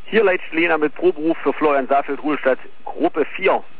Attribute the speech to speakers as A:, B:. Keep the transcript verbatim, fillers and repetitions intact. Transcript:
A: Hier Leitsch Lena mit Proberuf für Florian Safeld, Ruhestadt, Gruppe vier.